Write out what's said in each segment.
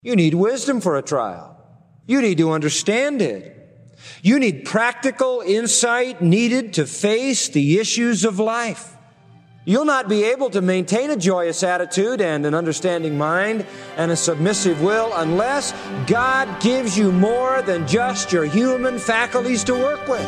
You need wisdom for a trial. You need to understand it. You need practical insight needed to face the issues of life. You'll not be able to maintain a joyous attitude and an understanding mind and a submissive will unless God gives you more than just your human faculties to work with.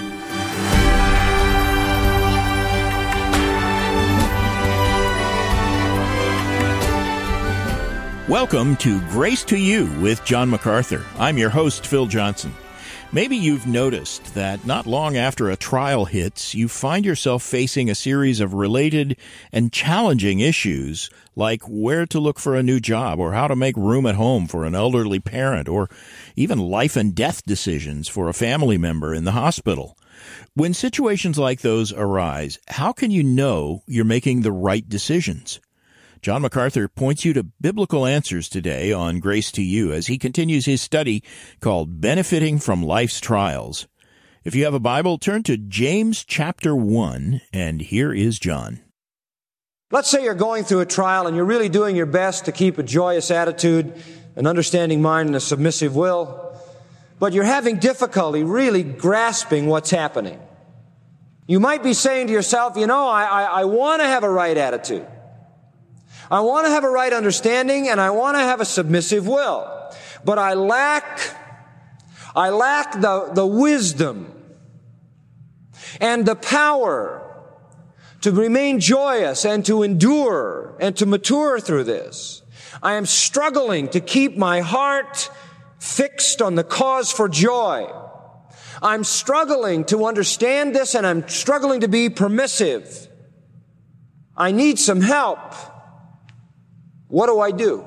Welcome to Grace to You with John MacArthur. I'm your host, Phil Johnson. Maybe you've noticed that not long after a trial hits, you find yourself facing a series of related and challenging issues like where to look for a new job or how to make room at home for an elderly parent or even life and death decisions for a family member in the hospital. When situations like those arise, how can you know you're making the right decisions? John MacArthur points you to biblical answers today on Grace to You as he continues his study called Benefiting from Life's Trials. If you have a Bible, turn to James chapter 1, and here is John. Let's say you're going through a trial and you're really doing your best to keep a joyous attitude, an understanding mind, and a submissive will, but you're having difficulty really grasping what's happening. You might be saying to yourself, I want to have a right attitude. I want to have a right understanding and I want to have a submissive will. But I lack the wisdom and the power to remain joyous and to endure and to mature through this. I am struggling to keep my heart fixed on the cause for joy. I'm struggling to understand this and I'm struggling to be permissive. I need some help. What do I do?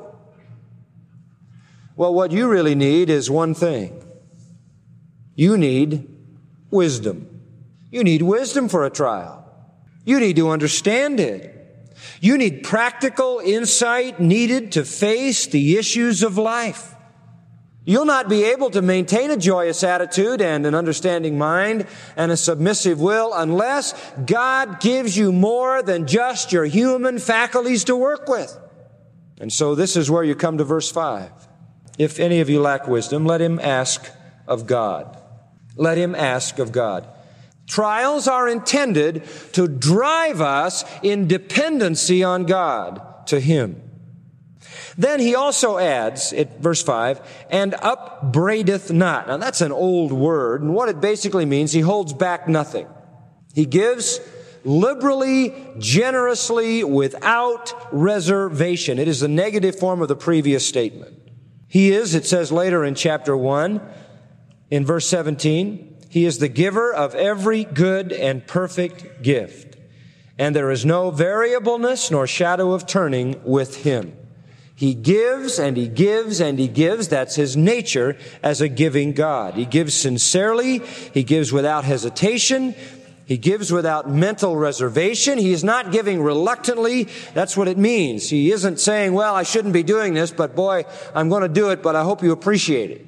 Well, what you really need is one thing. You need wisdom. You need wisdom for a trial. You need to understand it. You need practical insight needed to face the issues of life. You'll not be able to maintain a joyous attitude and an understanding mind and a submissive will unless God gives you more than just your human faculties to work with. And so this is where you come to verse 5. If any of you lack wisdom, let him ask of God. Let him ask of God. Trials are intended to drive us in dependency on God, to Him. Then he also adds, at verse 5, and upbraideth not. Now that's an old word, and what it basically means, he holds back nothing. He gives liberally, generously, without reservation. It is the negative form of the previous statement. He is, it says later in chapter 1, in verse 17, He is the giver of every good and perfect gift, and there is no variableness nor shadow of turning with Him. He gives and He gives and He gives. That's His nature as a giving God. He gives sincerely. He gives without hesitation. He gives without mental reservation. He is not giving reluctantly. That's what it means. He isn't saying, well, I shouldn't be doing this, but boy, I'm going to do it, but I hope you appreciate it.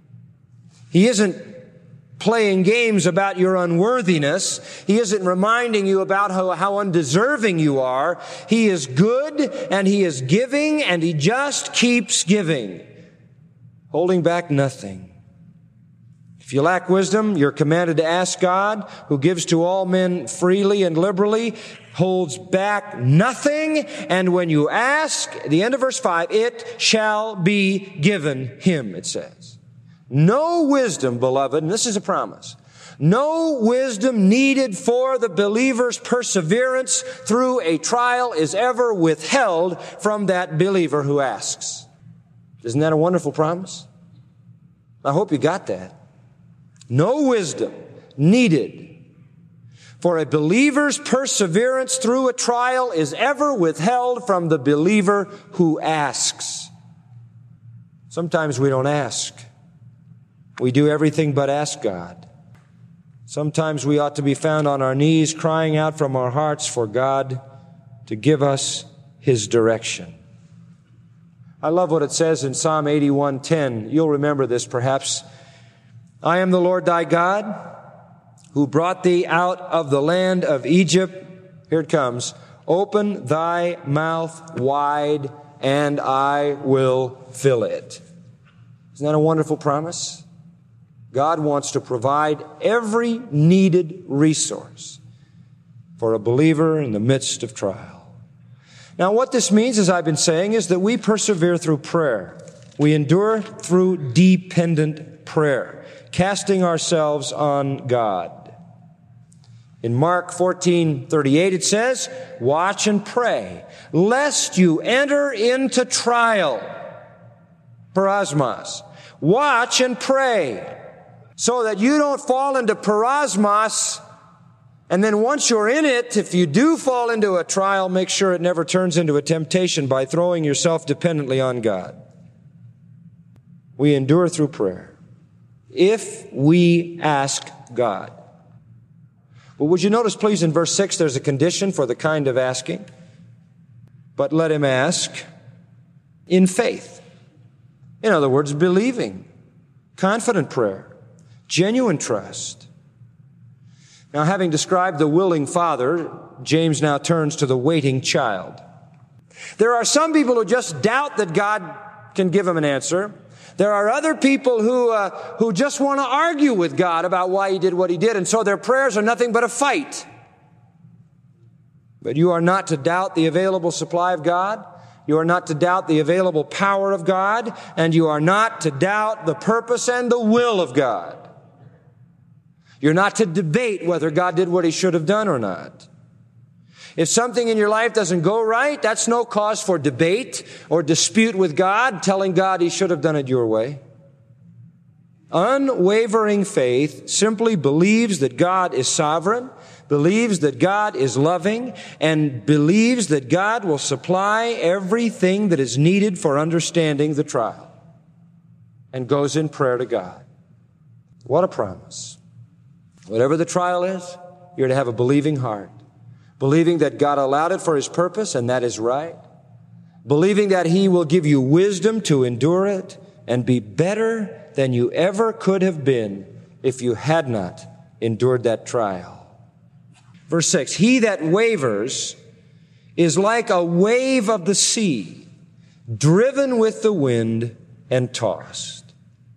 He isn't playing games about your unworthiness. He isn't reminding you about how undeserving you are. He is good and He is giving and He just keeps giving, holding back nothing. If you lack wisdom, you're commanded to ask God, who gives to all men freely and liberally, holds back nothing, and when you ask, at the end of verse 5, it shall be given him, it says. No wisdom, beloved, and this is a promise, no wisdom needed for the believer's perseverance through a trial is ever withheld from that believer who asks. Isn't that a wonderful promise? I hope you got that. No wisdom needed for a believer's perseverance through a trial is ever withheld from the believer who asks. Sometimes we don't ask. We do everything but ask God. Sometimes we ought to be found on our knees crying out from our hearts for God to give us His direction. I love what it says in Psalm 81:10. You'll remember this perhaps. I am the Lord thy God, who brought thee out of the land of Egypt. Here it comes. Open thy mouth wide, and I will fill it. Isn't that a wonderful promise? God wants to provide every needed resource for a believer in the midst of trial. Now, what this means, as I've been saying, is that we persevere through prayer. We endure through dependent prayer, casting ourselves on God. In Mark 14:38 it says, "Watch and pray, lest you enter into trial." Parasmos. Watch and pray, so that you don't fall into parasmos, and then once you're in it, if you do fall into a trial, make sure it never turns into a temptation by throwing yourself dependently on God. We endure through prayer if we ask God. But would you notice, please, in verse 6, there's a condition for the kind of asking. But let him ask in faith. In other words, believing, confident prayer, genuine trust. Now, having described the willing father, James now turns to the waiting child. There are some people who just doubt that God can give them an answer. There are other people who just want to argue with God about why He did what He did, and so their prayers are nothing but a fight. But you are not to doubt the available supply of God. You are not to doubt the available power of God, and you are not to doubt the purpose and the will of God. You're not to debate whether God did what He should have done or not. If something in your life doesn't go right, that's no cause for debate or dispute with God, telling God He should have done it your way. Unwavering faith simply believes that God is sovereign, believes that God is loving, and believes that God will supply everything that is needed for understanding the trial, and goes in prayer to God. What a promise. Whatever the trial is, you're to have a believing heart. Believing that God allowed it for His purpose, and that is right. Believing that He will give you wisdom to endure it and be better than you ever could have been if you had not endured that trial. Verse 6, "He that wavers is like a wave of the sea, driven with the wind and tossed."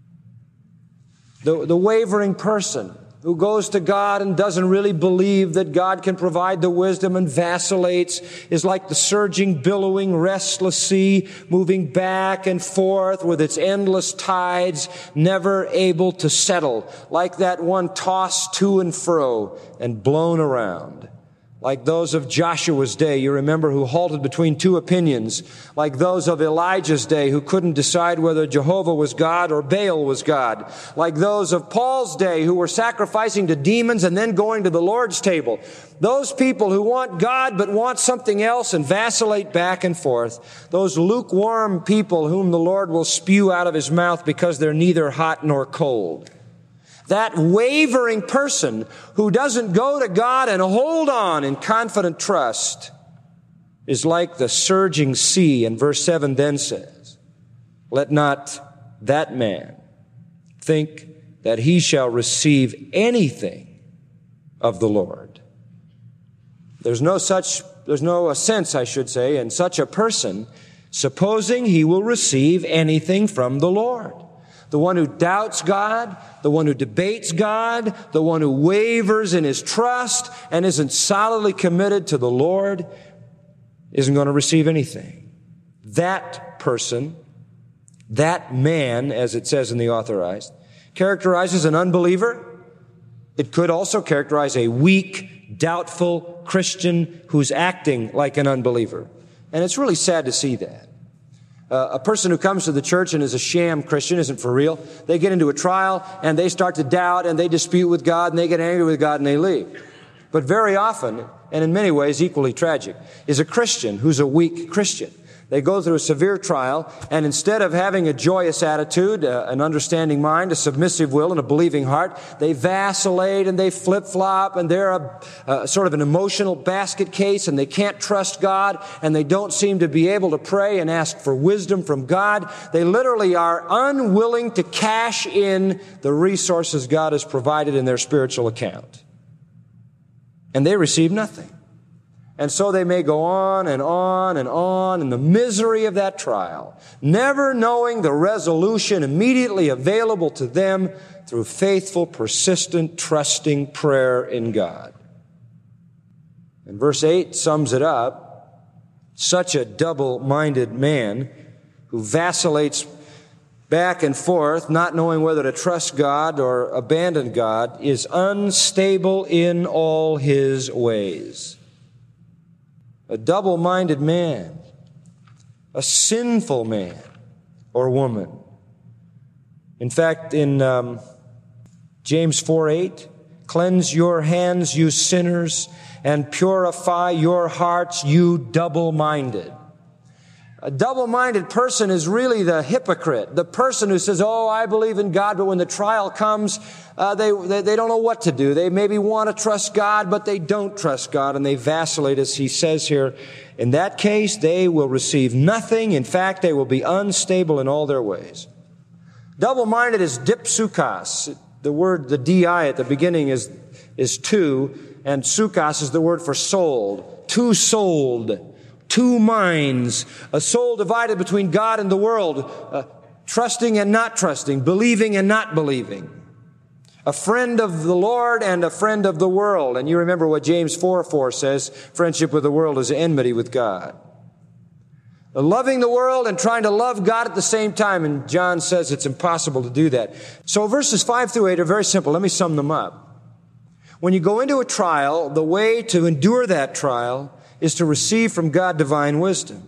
The wavering person who goes to God and doesn't really believe that God can provide the wisdom and vacillates is like the surging, billowing, restless sea, moving back and forth with its endless tides, never able to settle, like that one tossed to and fro and blown around. Like those of Joshua's day, you remember, who halted between two opinions. Like those of Elijah's day, who couldn't decide whether Jehovah was God or Baal was God. Like those of Paul's day, who were sacrificing to demons and then going to the Lord's table. Those people who want God but want something else and vacillate back and forth. Those lukewarm people whom the Lord will spew out of His mouth because they're neither hot nor cold. That wavering person who doesn't go to God and hold on in confident trust is like the surging sea. And verse 7 then says, "Let not that man think that he shall receive anything of the Lord." There's no sense, I should say, in such a person supposing he will receive anything from the Lord. The one who doubts God, the one who debates God, the one who wavers in his trust and isn't solidly committed to the Lord isn't going to receive anything. That person, that man, as it says in the Authorized, characterizes an unbeliever. It could also characterize a weak, doubtful Christian who's acting like an unbeliever. And it's really sad to see that. A person who comes to the church and is a sham Christian, isn't for real. They get into a trial and they start to doubt and they dispute with God and they get angry with God and they leave. But very often, and in many ways equally tragic, is a Christian who's a weak Christian. They go through a severe trial, and instead of having a joyous attitude, an understanding mind, a submissive will, and a believing heart, they vacillate and they flip-flop, and they're a sort of an emotional basket case, and they can't trust God, and they don't seem to be able to pray and ask for wisdom from God. They literally are unwilling to cash in the resources God has provided in their spiritual account. And they receive nothing. And so they may go on and on and on in the misery of that trial, never knowing the resolution immediately available to them through faithful, persistent, trusting prayer in God. And verse 8 sums it up. Such a double-minded man who vacillates back and forth, not knowing whether to trust God or abandon God, is unstable in all his ways. A double-minded man, a sinful man or woman. In fact, in James 4:8, cleanse your hands, you sinners, and purify your hearts, you double-minded. A double-minded person is really the hypocrite, the person who says, oh, I believe in God, but when the trial comes, they don't know what to do. They maybe want to trust God, but they don't trust God, and they vacillate, as he says here. In that case, they will receive nothing. In fact, they will be unstable in all their ways. Double-minded is dipsukas. The word, the di at the beginning is two, and sukas is the word for soul. Two-souled. Two minds, a soul divided between God and the world, trusting and not trusting, believing and not believing. A friend of the Lord and a friend of the world. And you remember what James 4:4 says, friendship with the world is enmity with God. Loving the world and trying to love God at the same time. And John says it's impossible to do that. So verses 5 through 8 are very simple. Let me sum them up. When you go into a trial, the way to endure that trial is to receive from God divine wisdom.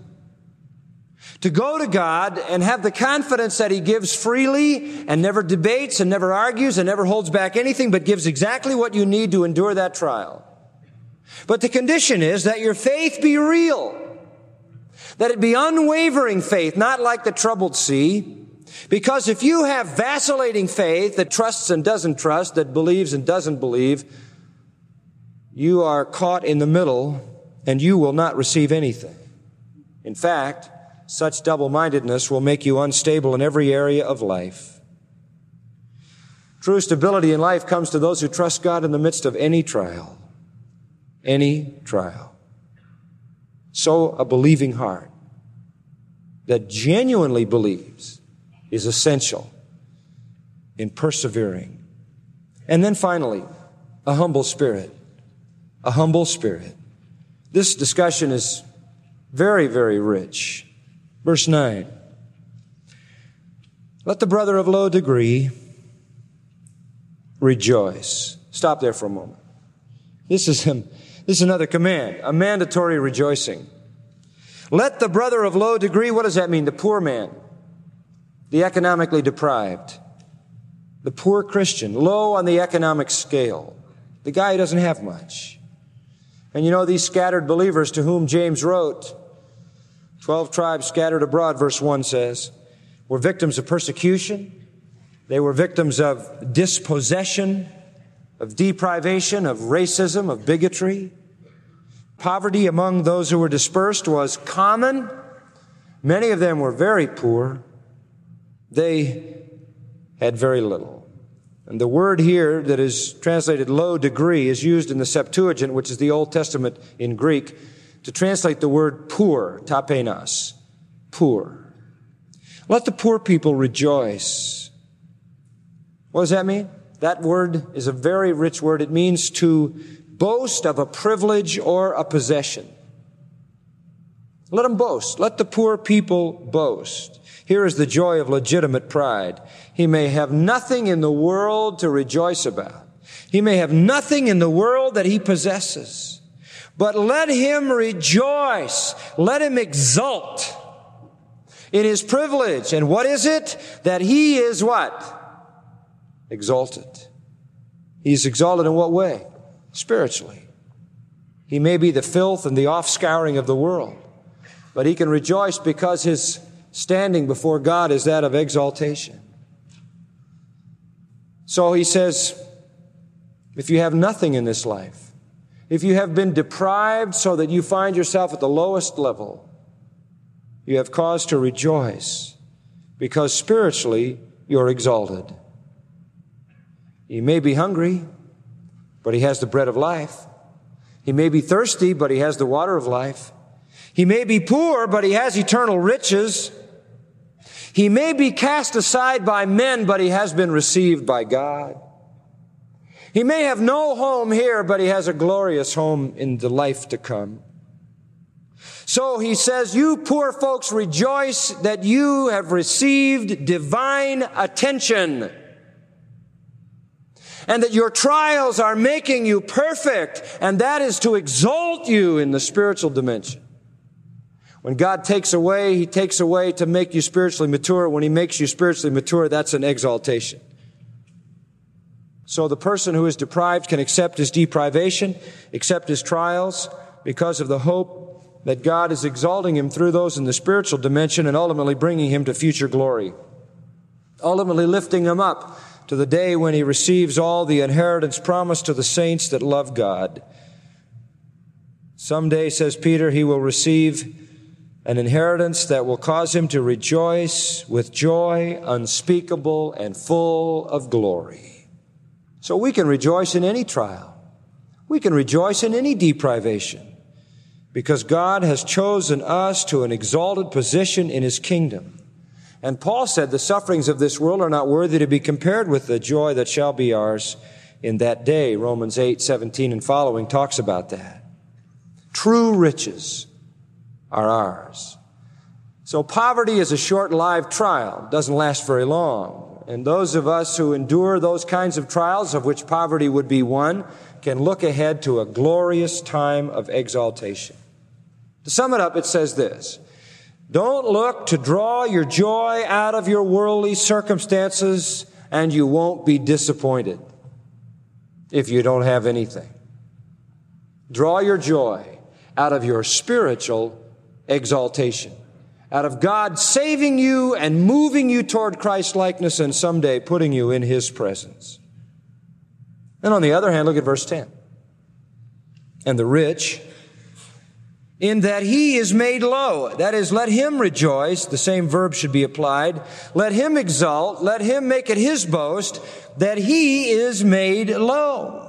To go to God and have the confidence that He gives freely and never debates and never argues and never holds back anything, but gives exactly what you need to endure that trial. But the condition is that your faith be real. That it be unwavering faith, not like the troubled sea. Because if you have vacillating faith that trusts and doesn't trust, that believes and doesn't believe, you are caught in the middle and you will not receive anything. In fact, such double-mindedness will make you unstable in every area of life. True stability in life comes to those who trust God in the midst of any trial. Any trial. So a believing heart that genuinely believes is essential in persevering. And then finally, a humble spirit. A humble spirit. This discussion is very, very rich. Verse 9. Let the brother of low degree rejoice. Stop there for a moment. This is another command, a mandatory rejoicing. Let the brother of low degree, what does that mean? The poor man, the economically deprived, the poor Christian, low on the economic scale, the guy who doesn't have much. And you know, these scattered believers to whom James wrote, 12 tribes scattered abroad, verse 1 says, were victims of persecution. They were victims of dispossession, of deprivation, of racism, of bigotry. Poverty among those who were dispersed was common. Many of them were very poor. They had very little. And the word here that is translated low degree is used in the Septuagint, which is the Old Testament in Greek, to translate the word poor, tapenos, poor. Let the poor people rejoice. What does that mean? That word is a very rich word. It means to boast of a privilege or a possession. Let them boast. Let the poor people boast. Here is the joy of legitimate pride. He may have nothing in the world to rejoice about. He may have nothing in the world that he possesses. But let him rejoice. Let him exult in his privilege. And what is it? That he is what? Exalted. He's exalted in what way? Spiritually. He may be the filth and the offscouring of the world, but he can rejoice because his standing before God is that of exaltation. So he says, if you have nothing in this life, if you have been deprived so that you find yourself at the lowest level, you have cause to rejoice because spiritually you're exalted. He may be hungry, but he has the bread of life. He may be thirsty, but he has the water of life. He may be poor, but he has eternal riches. He may be cast aside by men, but he has been received by God. He may have no home here, but he has a glorious home in the life to come. So he says, you poor folks, rejoice that you have received divine attention and that your trials are making you perfect, and that is to exalt you in the spiritual dimension. When God takes away, He takes away to make you spiritually mature. When He makes you spiritually mature, that's an exaltation. So the person who is deprived can accept his deprivation, accept his trials, because of the hope that God is exalting him through those in the spiritual dimension and ultimately bringing him to future glory, ultimately lifting him up to the day when he receives all the inheritance promised to the saints that love God. Someday, says Peter, he will receive an inheritance that will cause him to rejoice with joy unspeakable and full of glory. So we can rejoice in any trial. We can rejoice in any deprivation because God has chosen us to an exalted position in His kingdom. And Paul said the sufferings of this world are not worthy to be compared with the joy that shall be ours in that day. Romans 8:17 and following talks about that. True riches are ours. So poverty is a short-lived trial. It doesn't last very long. And those of us who endure those kinds of trials, of which poverty would be one, can look ahead to a glorious time of exaltation. To sum it up, it says this: don't look to draw your joy out of your worldly circumstances, and you won't be disappointed if you don't have anything. Draw your joy out of your spiritual exaltation, out of God saving you and moving you toward Christ-likeness and someday putting you in His presence. And on the other hand, look at verse 10. And the rich, in that he is made low. That is, let him rejoice. The same verb should be applied. Let him exult. Let him make it his boast that he is made low.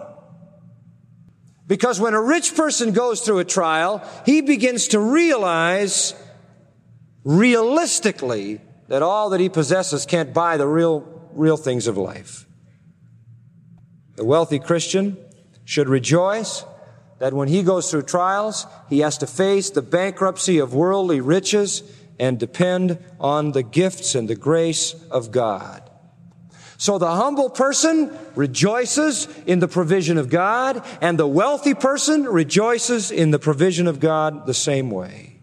Because when a rich person goes through a trial, he begins to realize realistically that all that he possesses can't buy the real things of life. The wealthy Christian should rejoice that when he goes through trials, he has to face the bankruptcy of worldly riches and depend on the gifts and the grace of God. So the humble person rejoices in the provision of God, and the wealthy person rejoices in the provision of God the same way.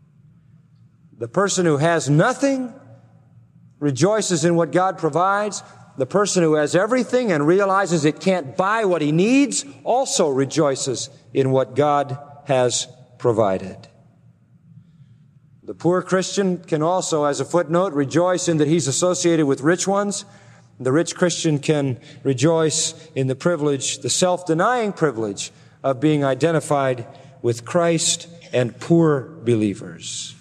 The person who has nothing rejoices in what God provides. The person who has everything and realizes it can't buy what he needs also rejoices in what God has provided. The poor Christian can also, as a footnote, rejoice in that he's associated with rich ones. The rich Christian can rejoice in the privilege, the self-denying privilege of being identified with Christ and poor believers.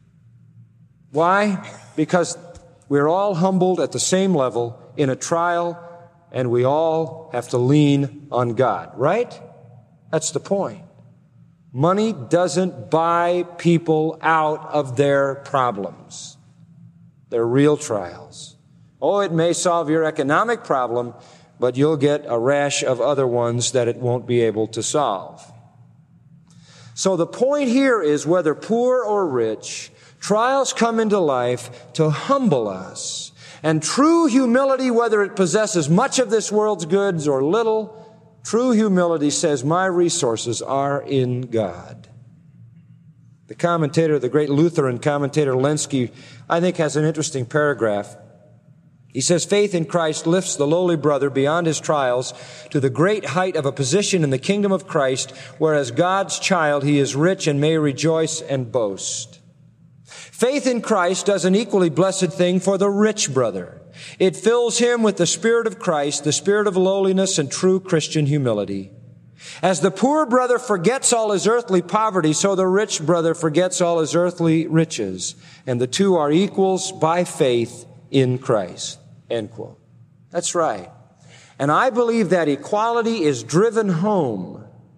Why? Because we're all humbled at the same level in a trial, and we all have to lean on God, right? That's the point. Money doesn't buy people out of their problems, their real trials. Oh, it may solve your economic problem, but you'll get a rash of other ones that it won't be able to solve. So the point here is, whether poor or rich, trials come into life to humble us. And true humility, whether it possesses much of this world's goods or little, true humility says, my resources are in God. The commentator, the great Lutheran commentator Lenski, I think has an interesting paragraph. He says, faith in Christ lifts the lowly brother beyond his trials to the great height of a position in the kingdom of Christ, where as God's child he is rich and may rejoice and boast. Faith in Christ does an equally blessed thing for the rich brother. It fills him with the Spirit of Christ, the spirit of lowliness and true Christian humility. As the poor brother forgets all his earthly poverty, so the rich brother forgets all his earthly riches. And the two are equals by faith in Christ. End quote. That's right. And I believe that equality is driven home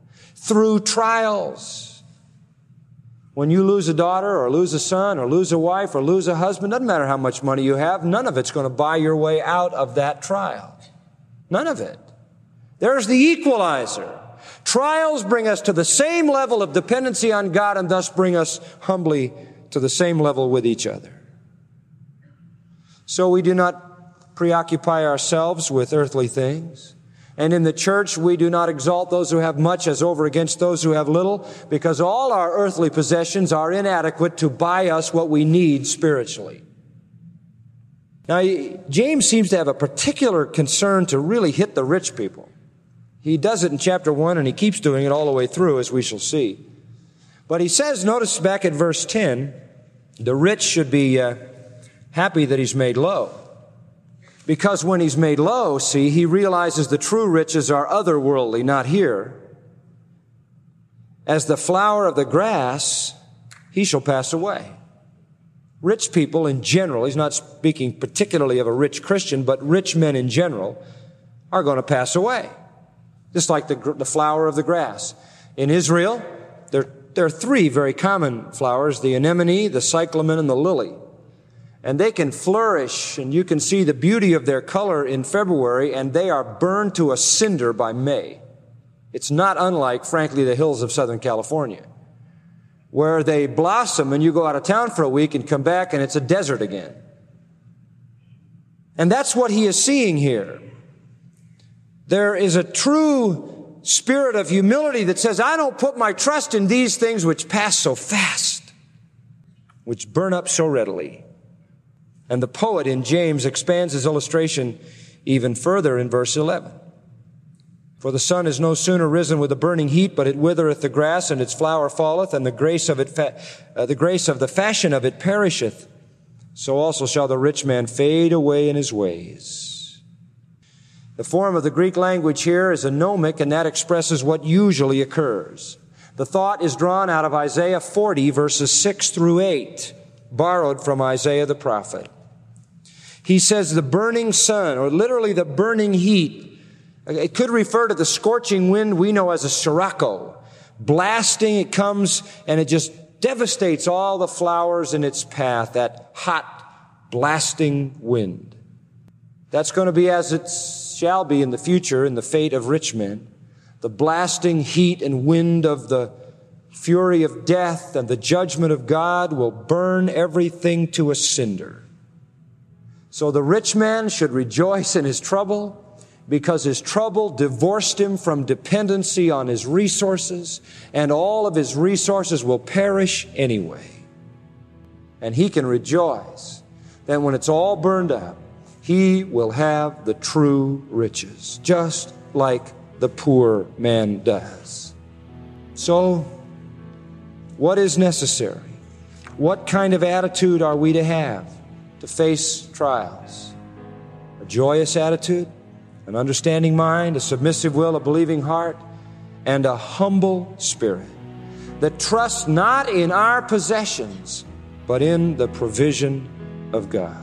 through trials. When you lose a daughter or lose a son or lose a wife or lose a husband, doesn't matter how much money you have, none of it's going to buy your way out of that trial. None of it. There's the equalizer. Trials bring us to the same level of dependency on God and thus bring us humbly to the same level with each other. So we do not preoccupy ourselves with earthly things. And in the church, we do not exalt those who have much as over against those who have little, because all our earthly possessions are inadequate to buy us what we need spiritually. Now, James seems to have a particular concern to really hit the rich people. He does it in chapter 1, and he keeps doing it all the way through, as we shall see. But he says, notice back at verse 10, the rich should be happy that he's made low. Because when he's made low, see, he realizes the true riches are otherworldly, not here. As the flower of the grass, he shall pass away. Rich people in general, he's not speaking particularly of a rich Christian, but rich men in general are going to pass away. Just like the flower of the grass. In Israel, there are three very common flowers, the anemone, the cyclamen, and the lily. And they can flourish, and you can see the beauty of their color in February, and they are burned to a cinder by May. It's not unlike, frankly, the hills of Southern California, where they blossom and you go out of town for a week and come back and it's a desert again. And that's what he is seeing here. There is a true spirit of humility that says, I don't put my trust in these things which pass so fast, which burn up so readily. And the poet in James expands his illustration even further in verse 11. For the sun is no sooner risen with a burning heat, but it withereth the grass, and its flower falleth, and the grace of the fashion of it perisheth. So also shall the rich man fade away in his ways. The form of the Greek language here is a gnomic, and that expresses what usually occurs. The thought is drawn out of Isaiah 40, verses 6 through 8, borrowed from Isaiah the prophet. He says the burning sun, or literally the burning heat. It could refer to the scorching wind we know as a sirocco. Blasting, it comes and it just devastates all the flowers in its path, that hot, blasting wind. That's going to be as it shall be in the future in the fate of rich men. The blasting heat and wind of the fury of death and the judgment of God will burn everything to a cinder. So the rich man should rejoice in his trouble, because his trouble divorced him from dependency on his resources, and all of his resources will perish anyway. And he can rejoice that when it's all burned up, he will have the true riches, just like the poor man does. So, what is necessary? What kind of attitude are we to have to face trials? A joyous attitude, an understanding mind, a submissive will, a believing heart, and a humble spirit that trusts not in our possessions, but in the provision of God.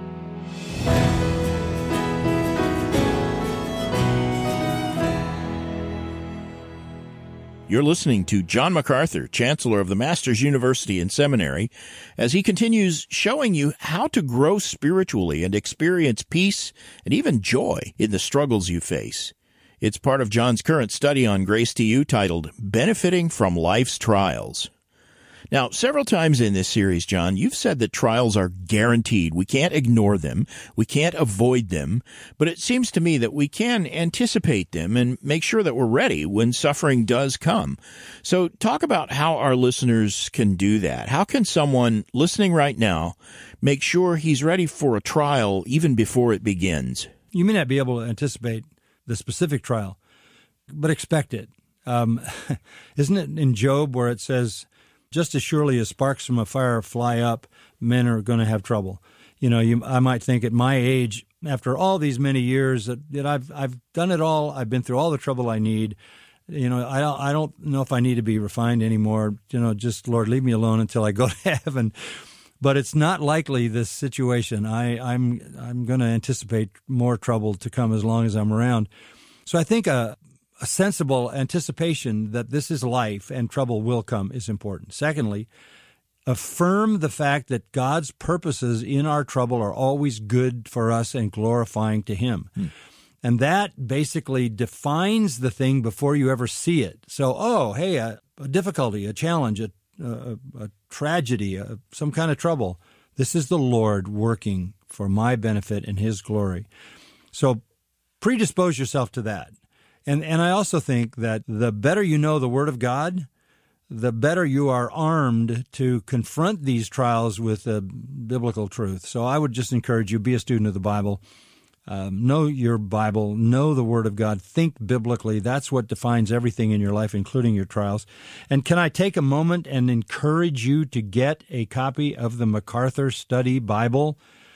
You're listening to John MacArthur, Chancellor of the Masters University and Seminary, as he continues showing you how to grow spiritually and experience peace and even joy in the struggles you face. It's part of John's current study on Grace to You titled Benefiting from Life's Trials. Now, several times in this series, John, you've said that trials are guaranteed. We can't ignore them. We can't avoid them. But it seems to me that we can anticipate them and make sure that we're ready when suffering does come. So talk about how our listeners can do that. How can someone listening right now make sure he's ready for a trial even before it begins? You may not be able to anticipate the specific trial, but expect it. Isn't it in Job where it says, just as surely as sparks from a fire fly up, men are going to have trouble. You know, I might think at my age, after all these many years, that I've done it all. I've been through all the trouble I need. You know, I don't know if I need to be refined anymore. You know, just Lord, leave me alone until I go to heaven. But it's not likely this situation. I'm going to anticipate more trouble to come as long as I'm around. So I think a a sensible anticipation that this is life and trouble will come is important. Secondly, affirm the fact that God's purposes in our trouble are always good for us and glorifying to Him. And that basically defines the thing before you ever see it. So, a difficulty, a challenge, a tragedy, some kind of trouble. This is the Lord working for my benefit and His glory. So predispose yourself to that. And I also think that the better you know the Word of God, the better you are armed to confront these trials with biblical truth. So I would just encourage you, be a student of the Bible. Know your Bible, know the Word of God, think biblically. That's what defines everything in your life, including your trials. And can I take a moment and encourage you to get a copy of the MacArthur Study Bible?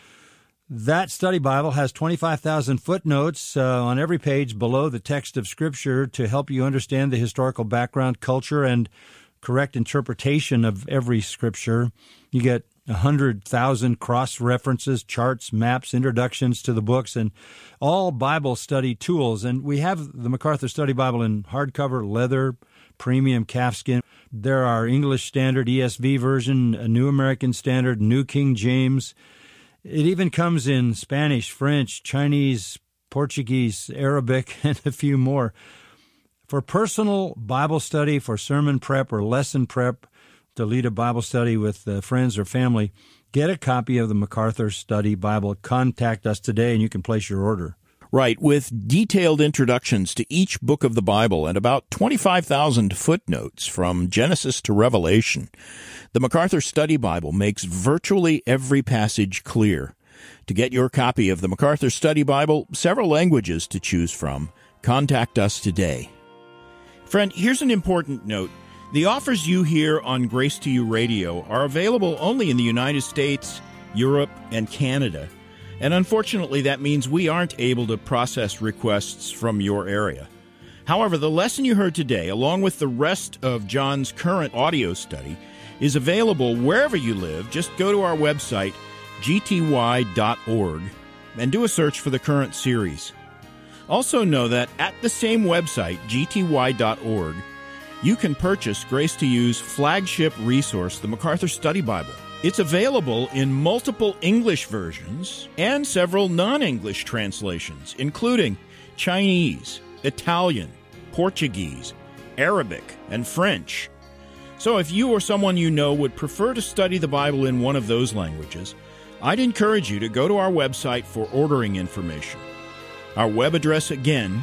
That study Bible has 25,000 footnotes on every page below the text of Scripture to help you understand the historical background, culture, and correct interpretation of every Scripture. You get 100,000 cross-references, charts, maps, introductions to the books, and all Bible study tools. And we have the MacArthur Study Bible in hardcover, leather, premium calfskin. There are English Standard, ESV version, a New American Standard, New King James. It even comes in Spanish, French, Chinese, Portuguese, Arabic, and a few more. For personal Bible study, for sermon prep or lesson prep, to lead a Bible study with friends or family, get a copy of the MacArthur Study Bible. Contact us today and you can place your order. Right, with detailed introductions to each book of the Bible and about 25,000 footnotes from Genesis to Revelation, the MacArthur Study Bible makes virtually every passage clear. To get your copy of the MacArthur Study Bible, several languages to choose from, contact us today. Friend, here's an important note. The offers you hear on Grace to You Radio are available only in the United States, Europe, and Canada. And unfortunately, that means we aren't able to process requests from your area. However, the lesson you heard today, along with the rest of John's current audio study, is available wherever you live. Just go to our website, gty.org, and do a search for the current series. Also know that at the same website, gty.org, you can purchase Grace to You's flagship resource, the MacArthur Study Bible. It's available in multiple English versions and several non-English translations, including Chinese, Italian, Portuguese, Arabic, and French. So if you or someone you know would prefer to study the Bible in one of those languages, I'd encourage you to go to our website for ordering information. Our web address again,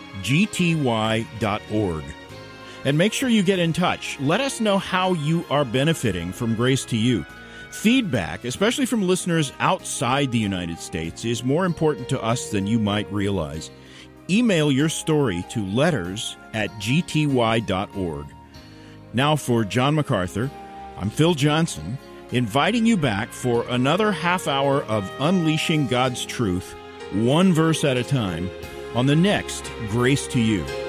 gty.org. And make sure you get in touch. Let us know how you are benefiting from Grace to You. Feedback, especially from listeners outside the United States, is more important to us than you might realize. Email your story to letters@gty.org. Now for John MacArthur, I'm Phil Johnson, inviting you back for another half hour of unleashing God's truth, one verse at a time, on the next Grace to You.